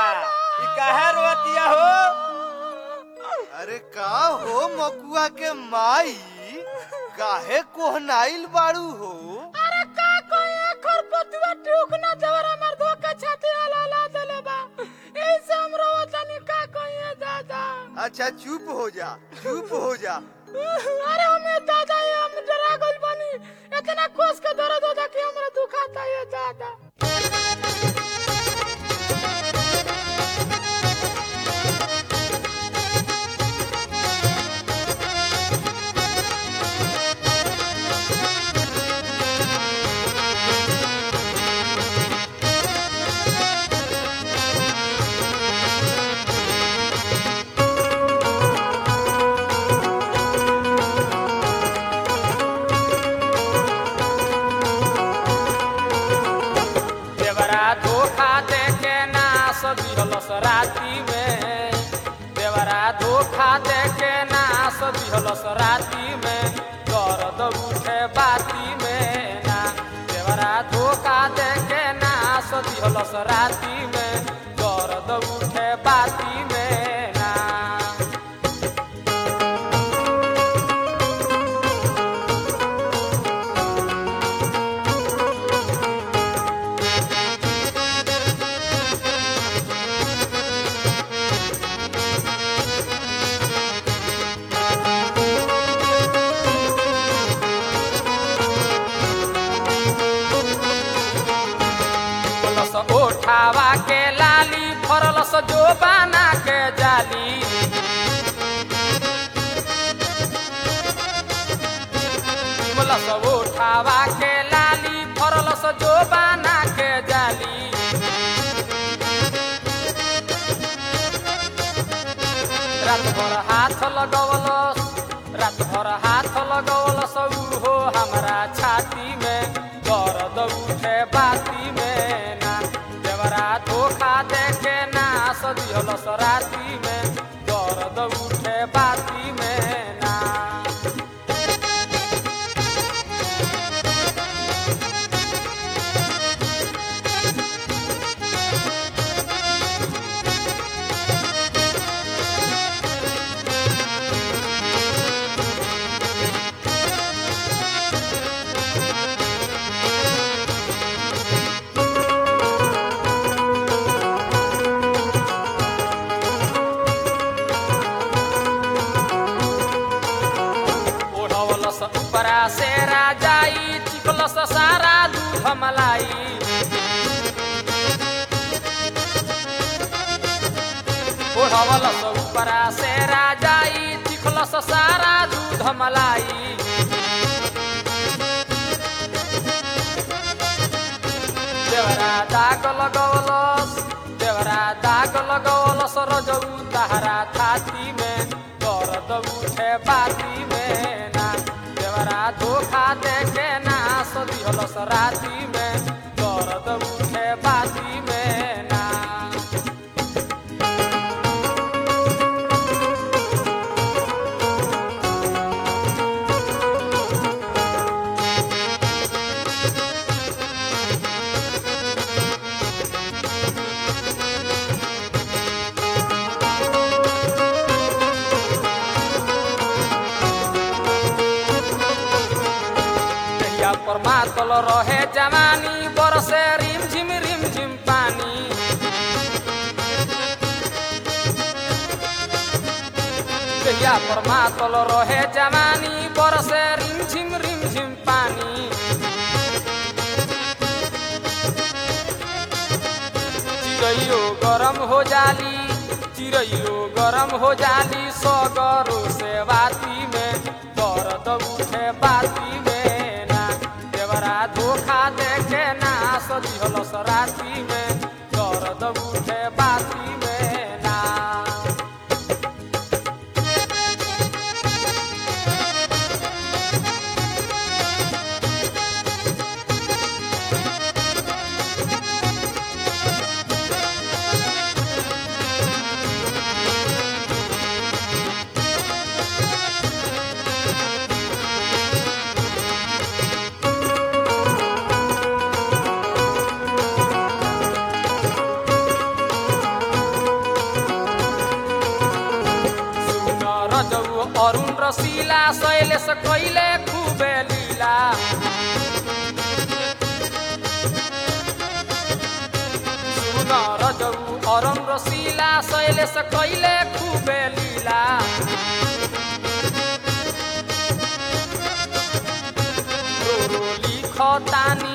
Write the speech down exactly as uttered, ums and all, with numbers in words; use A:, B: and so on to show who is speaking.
A: ई काहे रोतिया हो?
B: अरे का हो मकुआ के माई, काहे कोहनाइल बाड़ू हो?
C: अरे का कोई खरपतुआ टूक ना देवर हमर धोके छाती हलाला देले बा। एही से हम रोवतनी का कोई दादा।
B: अच्छा चुप हो जा, चुप हो जा।
C: अरे हमें दादा ये हम डरा गइल बानी। इतना कोस के दर्द होता कि हमरा दुखाता ये दादा।
D: राती में देवरा धोखा देके नास दिहलस राती में दर्द उठे बाती में ना। देवरा धोखा देके नास दिहलस राती में दर्द उठे बाती में ना। ओठावा के लाली फरलस जो बना के जाली। मलस ओठावा के लाली फरलस जो बना के जाली। रात भर हाथ लगवलस, रात भर हाथ लगवलस उहो हमरा छाती में दर्द उठे बाती में ना। देवरा धोखा देके नास दिहलस राती में दर्द उठे बाती में ना। उपरा से राजाई चिपलस सारा दूध मलाई। ओढ़वलस उपरा से राजाई चिखलस सारा दूध मलाई। देवरा दाग लगवलस, देवरा दाग लगवलस रजऊ तहरा छाती में दर्द उठे बाती में ना। देवरा धोखा देके नास दिहलस राती में दर्द उठे बाती में ना। मातल रहे जवानी बरसे रिम झिम रिम झिम पानी। कहिया पर मातल रहे जवानी बरसे रिम झिम रिम झिम पानी। चिड़ैयो गरम हो जाली, चिड़ैयो गरम हो जाली सगरो से बाती में दर्द उठे बाती में। धोखा देके नास दिहलस राती में दर्द उठे बाती में ना। अरुण रसीला शैलेश कैले खूबे लीला सुन रजौ अरुण रसीला शैलेश कैले खूबे लीला रो रो लिखतानी